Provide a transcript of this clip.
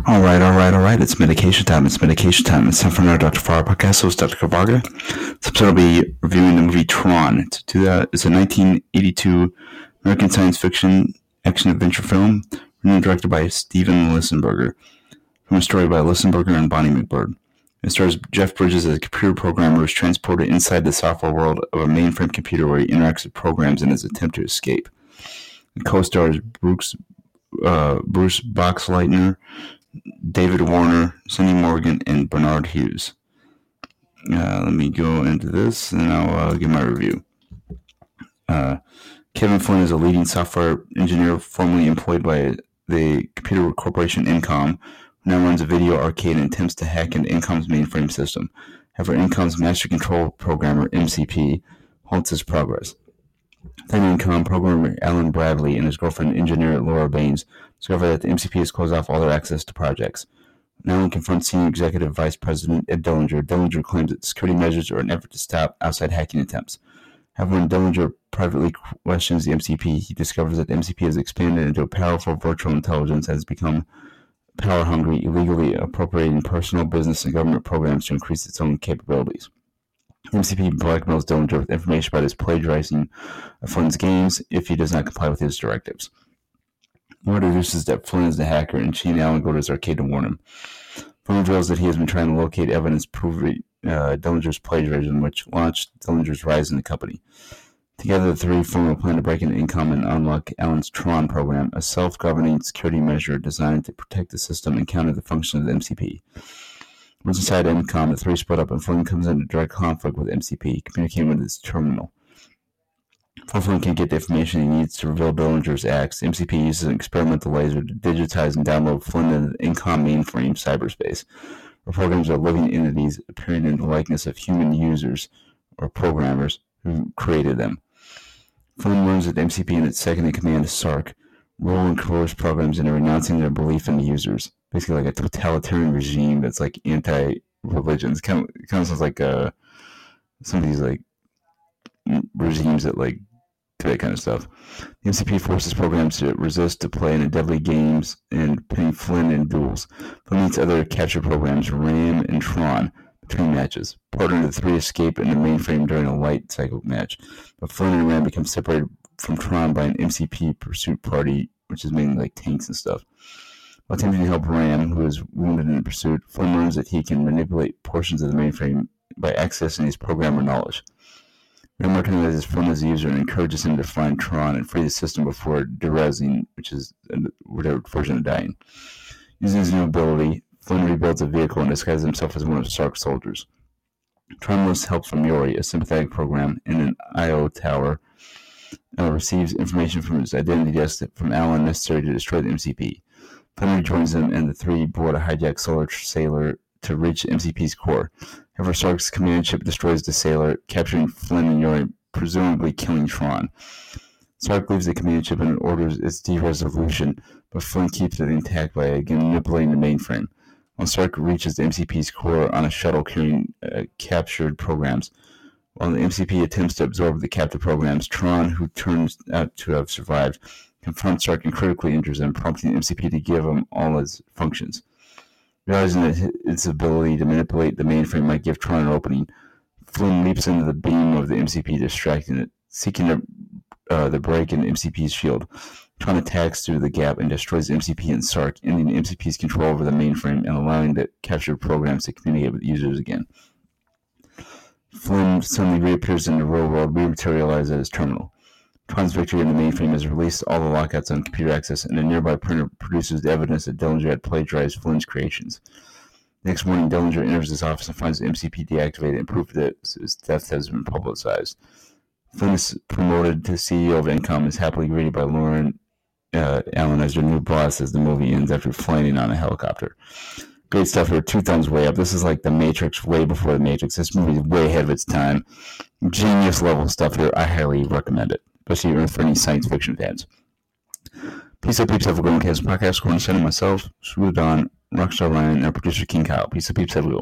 All right. It's medication time. It's time for another Dr. Farr podcast. Host Dr. Kavarga. This episode will be reviewing the movie Tron. It's a 1982 American science fiction action adventure film written and directed by Steven Lissenberger. From a story by Lissenberger and Bonnie McBird. It stars Jeff Bridges as a computer programmer who is transported inside the software world of a mainframe computer where he interacts with programs in his attempt to escape. It co-stars Bruce Boxleitner, David Warner, Cindy Morgan, and Bernard Hughes. Let me go into this and I'll give my review. Kevin Flynn is a leading software engineer formerly employed by the computer corporation Incom, who now runs a video arcade and attempts to hack into Incom's mainframe system. However, Incom's master control programmer, MCP, halts his progress. Then Incom programmer Alan Bradley and his girlfriend engineer Laura Baines discover that the MCP has closed off all their access to projects. When Alan confronts Senior Executive Vice President Ed Dellinger, Dellinger claims that security measures are an effort to stop outside hacking attempts. However, when Dellinger privately questions the MCP, he discovers that the MCP has expanded into a powerful virtual intelligence and has become power-hungry, illegally appropriating personal, business, and government programs to increase its own capabilities. MCP blackmails Dellinger with information about his plagiarizing of Flynn's games if he does not comply with his directives. Word deduces that Flynn is the hacker, and she and Alan go to his arcade to warn him. Flynn reveals that he has been trying to locate evidence proving Dellinger's plagiarism, which launched Dellinger's rise in the company. Together, the three form a plan to break into Incom and unlock Alan's Tron program, a self-governing security measure designed to protect the system and counter the function of the MCP. Once inside Incom, the three split up and Flynn comes into direct conflict with MCP, communicating with his terminal. Before Flynn can get the information he needs to reveal Dellinger's acts, the MCP uses an experimental laser to digitize and download Flynn into the Incom mainframe cyberspace, where programs are living entities appearing in the likeness of human users or programmers who created them. Flynn learns that the MCP and its second-in-command, Sark, rule and coerce programs into renouncing their belief in the users. Basically like a totalitarian regime that's like anti-religion. It kind of sounds like some of these like regimes that like do that kind of stuff. The MCP forces programs to resist to play in deadly games and pitting Flynn in duels. Flynn meets other capture programs, RAM and Tron, between matches. Partner and the three escape in the mainframe during a light cycle match, but Flynn and RAM become separated from Tron by an MCP pursuit party, which is mainly like tanks and stuff. While attempting to help Ram, who is wounded in the pursuit, Flynn learns that he can manipulate portions of the mainframe by accessing his programmer knowledge. Ram recognizes Flynn as a user and encourages him to find Tron and free the system before derezzing, which is their version of dying. Using his new ability, Flynn rebuilds a vehicle and disguises himself as one of Sark's soldiers. Tron enlists help from Yori, a sympathetic program in an I.O. tower, receives information from his identity desk from Alan necessary to destroy the MCP. Flynn rejoins them, and the three board a hijacked solar sailor to reach MCP's core. However, Sark's command ship destroys the sailor, capturing Flynn and Yori, presumably killing Tron. Sark leaves the command ship and orders its de-resolution, but Flynn keeps it intact by again manipulating the mainframe. When Sark reaches the MCP's core on a shuttle carrying captured programs, while the MCP attempts to absorb the captive programs, Tron, who turns out to have survived, confronts Sark and critically injures him, prompting the MCP to give him all his functions. Realizing that its ability to manipulate the mainframe might give Tron an opening, Flynn leaps into the beam of the MCP, distracting it. Seeking the break in the MCP's shield, Tron attacks through the gap and destroys the MCP and Sark, ending the MCP's control over the mainframe and allowing the captured programs to communicate with users again. Flynn suddenly reappears in the real world, rematerialized at his terminal. Tron's victory in the mainframe has released all the lockouts on computer access, and a nearby printer produces the evidence that Dellinger had plagiarized Flynn's creations. Next morning, Dellinger enters his office and finds the MCP deactivated and proof that his death has been publicized. Flynn is promoted to CEO of Incom and is happily greeted by Lauren Allen as their new boss as the movie ends after flying on a helicopter. Great stuff here. 2 thumbs way up. This is like The Matrix way before The Matrix. This movie is way ahead of its time. Genius level stuff here. I highly recommend it, especially for any science fiction fans. Peace out, peeps. Have a good one. Podcast. Going to send myself, Sue Don, Rockstar Ryan, and our producer King Kyle. Peace out, peeps. Have a good one.